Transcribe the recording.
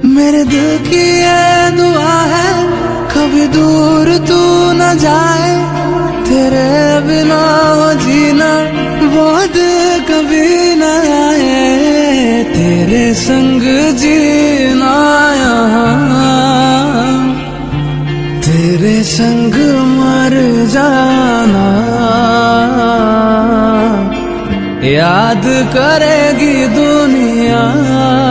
मेरे दिल की ये दुआ है कभी दूर तू न जाए, तेरे बिना हो जीना वो दिन कभी न आए, तेरे संग जीना यहाँ, तेरे संग मर जाना। याद करेगी दुनिया